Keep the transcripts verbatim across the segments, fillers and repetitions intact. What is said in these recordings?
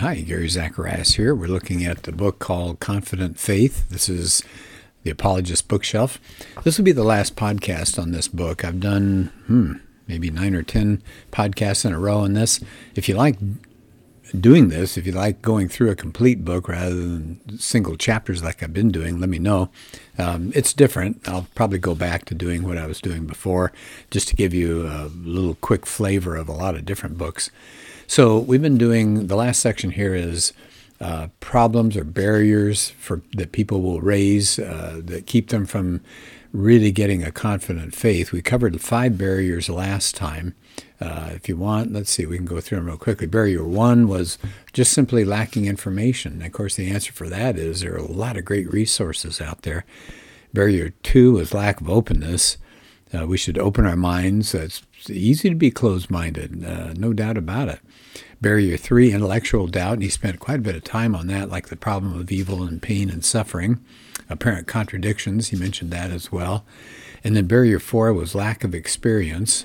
Hi, Gary Zacharias here. We're looking at the book called Confident Faith. This is the Apologist Bookshelf. This will be the last podcast on this book. I've done, hmm, maybe nine or ten podcasts in a row on this. If you like doing this, if you like going through a complete book rather than single chapters like I've been doing, let me know. Um, it's different. I'll probably go back to doing what I was doing before, just to give you a little quick flavor of a lot of different books. So we've been doing, the last section here is uh, problems or barriers for that people will raise uh, that keep them from really getting a confident faith. We covered five barriers last time. Uh, if you want, let's see, we can go through them real quickly. Barrier one was just simply lacking information. And of course, the answer for that is there are a lot of great resources out there. Barrier two was lack of openness. Uh, we should open our minds. Uh, it's easy to be closed-minded, uh, no doubt about it. Barrier three, intellectual doubt, and he spent quite a bit of time on that, like the problem of evil and pain and suffering. Apparent contradictions, he mentioned that as well. And then barrier four was lack of experience,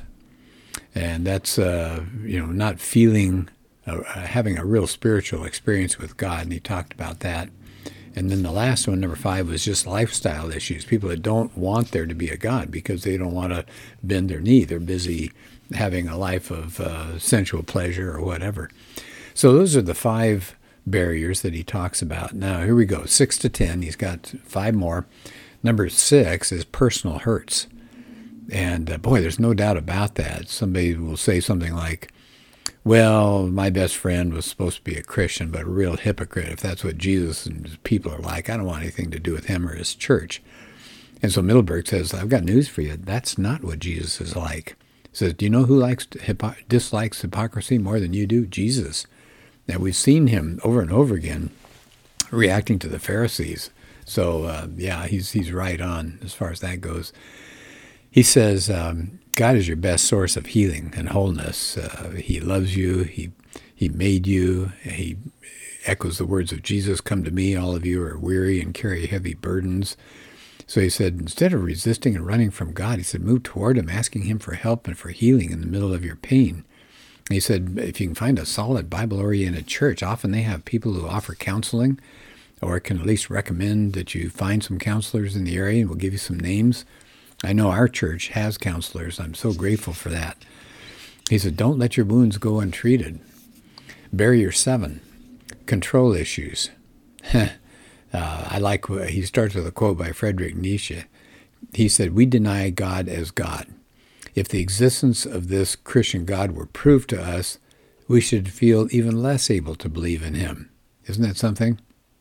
and that's uh, you know not feeling, uh, having a real spiritual experience with God, and he talked about that. And then the last one, number five, was just lifestyle issues. People that don't want there to be a God because they don't want to bend their knee. They're busy having a life of uh, sensual pleasure or whatever. So those are the five barriers that he talks about. Now, here we go, six to ten. He's got five more. Number six is personal hurts. And uh, boy, there's no doubt about that. Somebody will say something like, well, my best friend was supposed to be a Christian, but a real hypocrite. If that's what Jesus and his people are like, I don't want anything to do with him or his church. And so Middleburg says, I've got news for you. That's not what Jesus is like. He says, do you know who likes hypo- dislikes hypocrisy more than you do? Jesus. Now, we've seen him over and over again reacting to the Pharisees. So, uh, yeah, he's he's right on as far as that goes. He says, um, God is your best source of healing and wholeness. Uh, he loves you. He he made you. He echoes the words of Jesus, come to me, all of you are weary and carry heavy burdens. So he said, instead of resisting and running from God, he said, move toward him, asking him for help and for healing in the middle of your pain. And he said, if you can find a solid Bible-oriented church, often they have people who offer counseling or can at least recommend that you find some counselors in the area, and we'll give you some names. I know our church has counselors. I'm so grateful for that. He said, don't let your wounds go untreated. Barrier seven, control issues. uh, I like, he starts with a quote by Friedrich Nietzsche. He said, we deny God as God. If the existence of this Christian God were proved to us, we should feel even less able to believe in him. Isn't that something?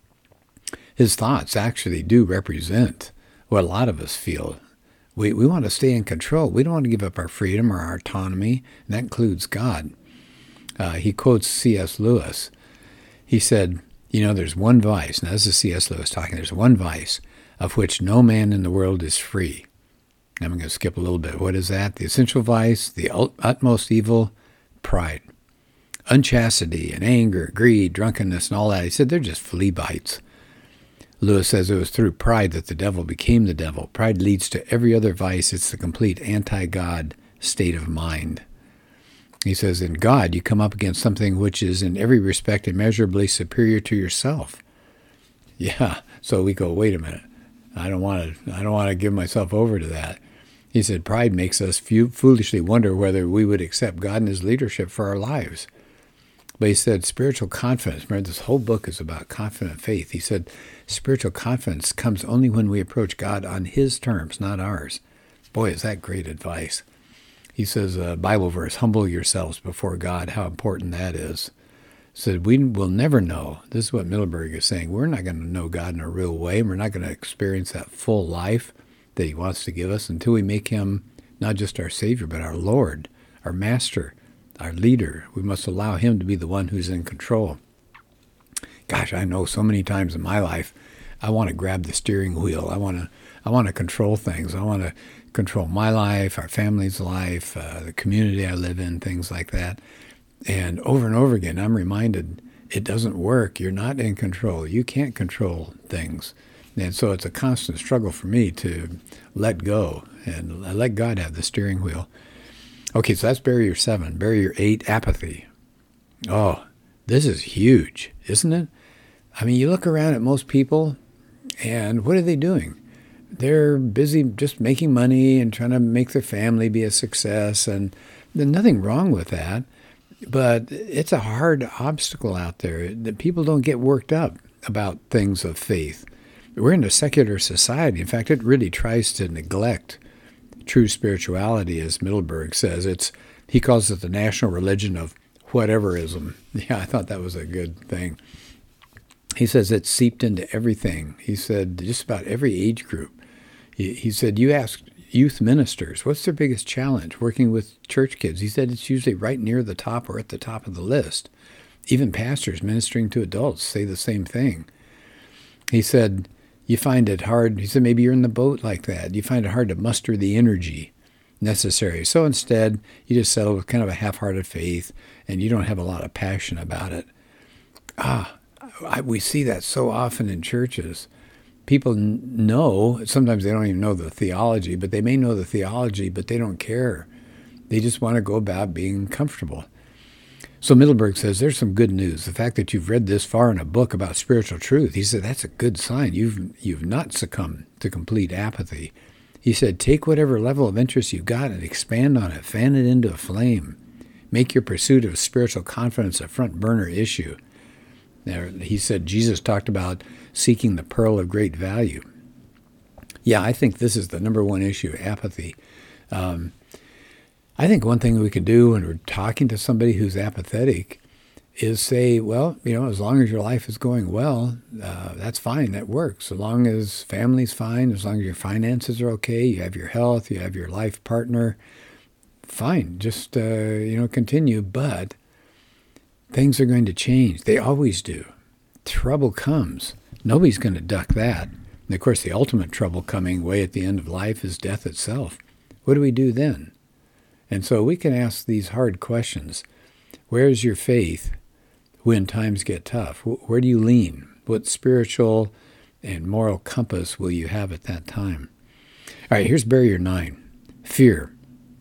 His thoughts actually do represent what a lot of us feel. We we want to stay in control. We don't want to give up our freedom or our autonomy, and that includes God. Uh, he quotes C S Lewis. He said, you know, there's one vice. Now, this is C S Lewis talking. There's one vice of which no man in the world is free. I'm going to skip a little bit. What is that? The essential vice, the utmost evil, pride. Unchastity and anger, greed, drunkenness, and all that. He said they're just flea bites. Lewis says it was through pride that the devil became the devil. Pride leads to every other vice. It's the complete anti-God state of mind. He says, in God, you come up against something which is in every respect immeasurably superior to yourself. Yeah, so we go, wait a minute. I don't want to I don't want to give myself over to that. He said, pride makes us foolishly wonder whether we would accept God and his leadership for our lives. But he said spiritual confidence, remember this whole book is about confident faith. He said spiritual confidence comes only when we approach God on his terms, not ours. Boy, is that great advice. He says, a Bible verse, humble yourselves before God, how important that is. He said, we will never know, this is what Middleburg is saying, we're not going to know God in a real way. We're not going to experience that full life that he wants to give us until we make him not just our Savior, but our Lord, our Master, our leader. We must allow him to be the one who's in control. Gosh, I know so many times in my life, I want to grab the steering wheel. I want to, I want to control things. I want to control my life, our family's life, uh, the community I live in, things like that. And over and over again, I'm reminded it doesn't work. You're not in control. You can't control things. And so it's a constant struggle for me to let go and let God have the steering wheel. Okay, so that's barrier seven. Barrier eight, apathy. Oh, This is huge, isn't it? I mean, you look around at most people, and what are they doing? They're busy just making money and trying to make their family be a success, and there's nothing wrong with that. But it's a hard obstacle out there that people don't get worked up about things of faith. We're in a secular society. In fact, it really tries to neglect true spirituality, as Middleburg says. It's he calls it the national religion of whateverism. Yeah, I thought that was a good thing. He says it's seeped into everything. He said just about every age group. He, he said, you ask youth ministers, what's their biggest challenge working with church kids? He said it's usually right near the top or at the top of the list. Even pastors ministering to adults say the same thing. He said, you find it hard, he said, maybe you're in the boat like that. You find it hard to muster the energy necessary. So instead, you just settle with kind of a half-hearted faith, and you don't have a lot of passion about it. Ah, I, we see that so often in churches. People n- know, sometimes they don't even know the theology, but they may know the theology, but they don't care. They just want to go about being comfortable. So Middleburg says there's some good news. The fact that you've read this far in a book about spiritual truth, he said that's a good sign. You've you've not succumbed to complete apathy. He said take whatever level of interest you've got and expand on it. Fan it into a flame. Make your pursuit of spiritual confidence a front burner issue. Now, he said Jesus talked about seeking the pearl of great value. Yeah, I think this is the number one issue, apathy. Um, I think one thing we could do when we're talking to somebody who's apathetic is say, well, you know, as long as your life is going well, uh, that's fine, that works. As long as family's fine, as long as your finances are okay, you have your health, you have your life partner, fine, just, uh, you know, continue. But things are going to change. They always do. Trouble comes. Nobody's going to duck that. And of course, the ultimate trouble coming way at the end of life is death itself. What do we do then? And so we can ask these hard questions. Where's your faith when times get tough? Where do you lean? What spiritual and moral compass will you have at that time? All right, here's barrier nine, fear.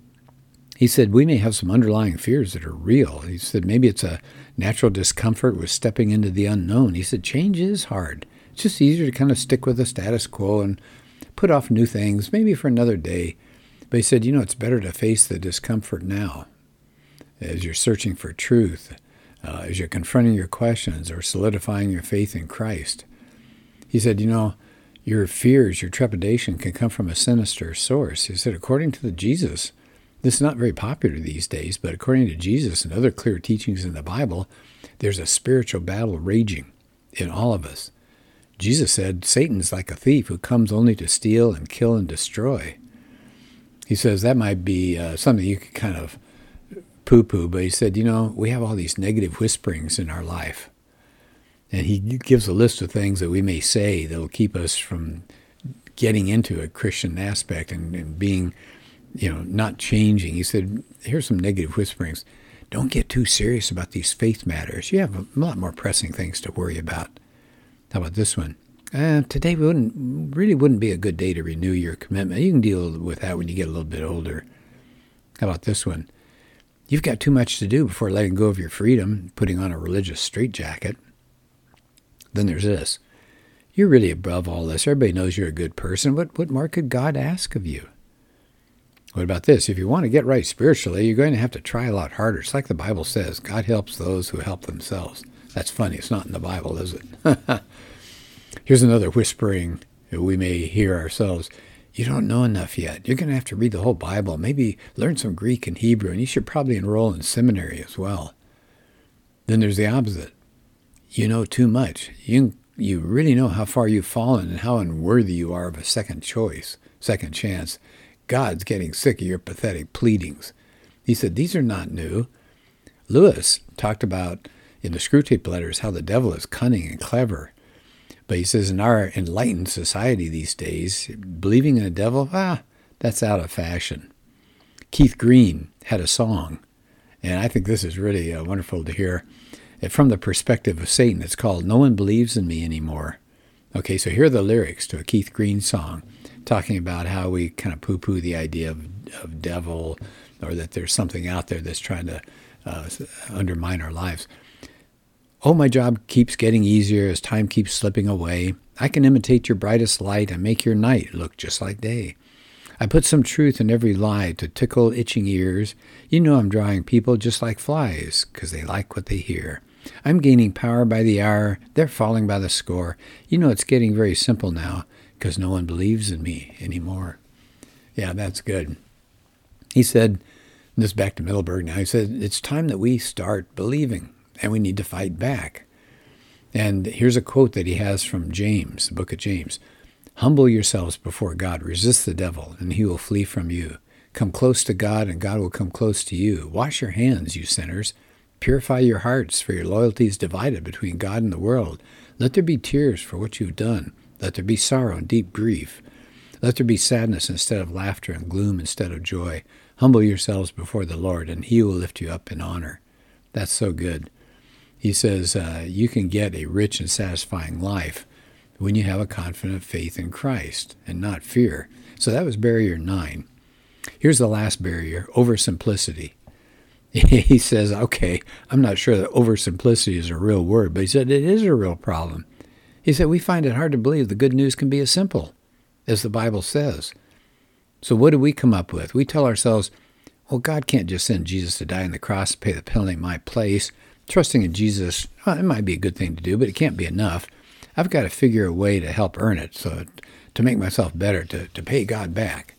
He said, we may have some underlying fears that are real. He said, maybe it's a natural discomfort with stepping into the unknown. He said, change is hard. It's just easier to kind of stick with the status quo and put off new things, maybe for another day. But he said, you know, it's better to face the discomfort now as you're searching for truth, uh, as you're confronting your questions or solidifying your faith in Christ. He said, you know, your fears, your trepidation can come from a sinister source. He said, according to the Jesus, this is not very popular these days, but according to Jesus and other clear teachings in the Bible, there's a spiritual battle raging in all of us. Jesus said, Satan's like a thief who comes only to steal and kill and destroy. He says that might be uh, something you could kind of poo-poo, but he said, you know, we have all these negative whisperings in our life. And he gives a list of things that we may say that will keep us from getting into a Christian aspect and, and being, you know, not changing. He said, here's some negative whisperings. Don't get too serious about these faith matters. You have a lot more pressing things to worry about. How about this one? Uh, today wouldn't really wouldn't be a good day to renew your commitment. You can deal with that when you get a little bit older. How about this one? You've got too much to do before letting go of your freedom, putting on a religious straitjacket. Then there's this. You're really above all this. Everybody knows you're a good person. What, what more could God ask of you? What about this? If you want to get right spiritually, you're going to have to try a lot harder. It's like the Bible says, God helps those who help themselves. That's funny. It's not in the Bible, is it? Here's another whispering that we may hear ourselves. You don't know enough yet. You're going to have to read the whole Bible, maybe learn some Greek and Hebrew, and you should probably enroll in seminary as well. Then there's the opposite. You know too much. You, you really know how far you've fallen and how unworthy you are of a second choice, second chance. God's getting sick of your pathetic pleadings. He said, these are not new. Lewis talked about in the Screwtape Letters how the devil is cunning and clever. But he says in our enlightened society these days, believing in a devil, ah, that's out of fashion. Keith Green had a song, and I think this is really uh, wonderful to hear. From the perspective of Satan, it's called No One Believes in Me Anymore. Okay, so here are the lyrics to a Keith Green song, talking about how we kind of poo-poo the idea of, of devil, or that there's something out there that's trying to uh, undermine our lives. Oh, my job keeps getting easier as time keeps slipping away. I can imitate your brightest light and make your night look just like day. I put some truth in every lie to tickle itching ears. You know I'm drawing people just like flies, 'cause they like what they hear. I'm gaining power by the hour. They're falling by the score. You know it's getting very simple now, 'cause no one believes in me anymore. Yeah, that's good. He said, this is back to Middleburg now, he said, it's time that we start believing, and we need to fight back. And here's a quote that he has from James, the book of James. Humble yourselves before God. Resist the devil, and he will flee from you. Come close to God, and God will come close to you. Wash your hands, you sinners. Purify your hearts, for your loyalty is divided between God and the world. Let there be tears for what you've done. Let there be sorrow and deep grief. Let there be sadness instead of laughter and gloom instead of joy. Humble yourselves before the Lord, and he will lift you up in honor. That's so good. He says uh, you can get a rich and satisfying life when you have a confident faith in Christ and not fear. So that was barrier nine. Here's the last barrier, oversimplicity. He says, okay, I'm not sure that oversimplicity is a real word, but he said it is a real problem. He said we find it hard to believe the good news can be as simple as the Bible says. So what do we come up with? We tell ourselves, well, God can't just send Jesus to die on the cross to pay the penalty in my place. Trusting in Jesus, well, it might be a good thing to do, but it can't be enough. I've got to figure a way to help earn it, so to make myself better, to, to pay God back.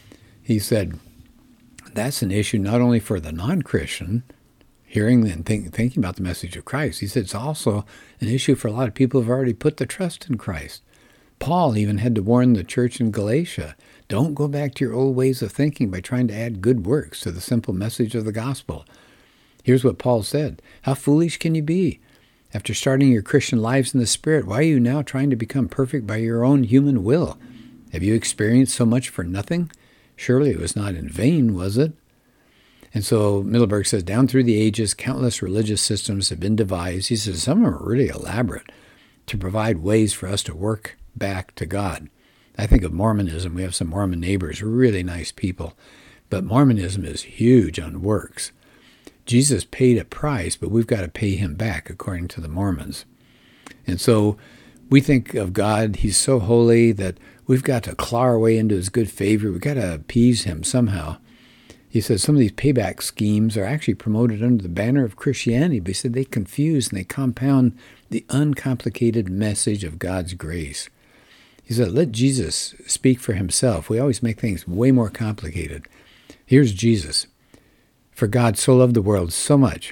He said, that's an issue not only for the non-Christian, hearing and think, thinking about the message of Christ. He said it's also an issue for a lot of people who have already put the trust in Christ. Paul even had to warn the church in Galatia, don't go back to your old ways of thinking by trying to add good works to the simple message of the gospel. Here's what Paul said, how foolish can you be? After starting your Christian lives in the Spirit, why are you now trying to become perfect by your own human will? Have you experienced so much for nothing? Surely it was not in vain, was it? And so Middleburg says, down through the ages, countless religious systems have been devised. He says some are really elaborate to provide ways for us to work back to God. I think of Mormonism. We have some Mormon neighbors, really nice people. But Mormonism is huge on works. Jesus paid a price, but we've got to pay him back, according to the Mormons. And so we think of God, he's so holy that we've got to claw our way into his good favor. We've got to appease him somehow. He says some of these payback schemes are actually promoted under the banner of Christianity, but he said they confuse and they compound the uncomplicated message of God's grace. He said, let Jesus speak for himself. We always make things way more complicated. Here's Jesus. For God so loved the world so much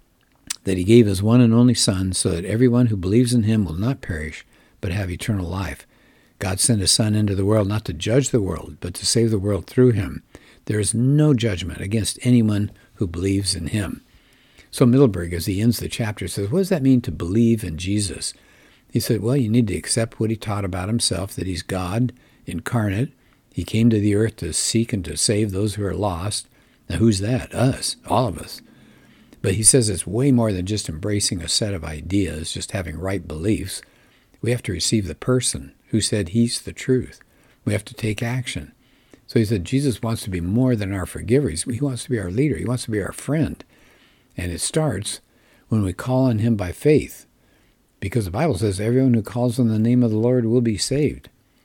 that he gave his one and only Son so that everyone who believes in him will not perish but have eternal life. God sent his Son into the world not to judge the world, but to save the world through him. There is no judgment against anyone who believes in him. So Middleburg, as he ends the chapter, says, what does that mean to believe in Jesus? He said, well, you need to accept what he taught about himself, that he's God incarnate. He came to the earth to seek and to save those who are lost. Now, who's that? Us, all of us. But he says it's way more than just embracing a set of ideas, just having right beliefs. We have to receive the person who said he's the truth. We have to take action. So he said Jesus wants to be more than our forgiver. He wants to be our leader. He wants to be our friend. And it starts when we call on him by faith, because the Bible says everyone who calls on the name of the Lord will be saved.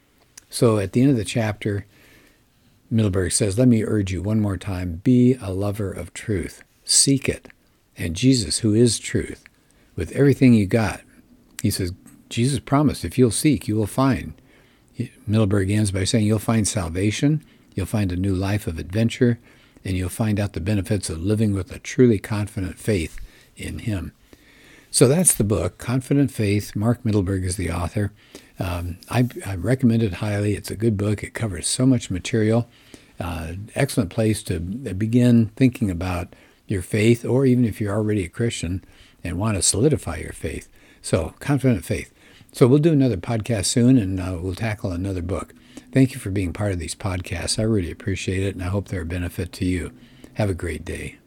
So at the end of the chapter, Middleburg says, let me urge you one more time, be a lover of truth. Seek it. And Jesus, who is truth, with everything you got, he says, Jesus promised, if you'll seek, you will find. Middleburg ends by saying you'll find salvation, you'll find a new life of adventure, and you'll find out the benefits of living with a truly confident faith in him. So that's the book, Confident Faith. Mark Middleburg is the author. Um, I, I recommend it highly. It's a good book. It covers so much material. Uh, excellent place to begin thinking about your faith, or even if you're already a Christian and want to solidify your faith. So, Confident Faith. So we'll do another podcast soon, and uh, we'll tackle another book. Thank you for being part of these podcasts. I really appreciate it, and I hope they're a benefit to you. Have a great day.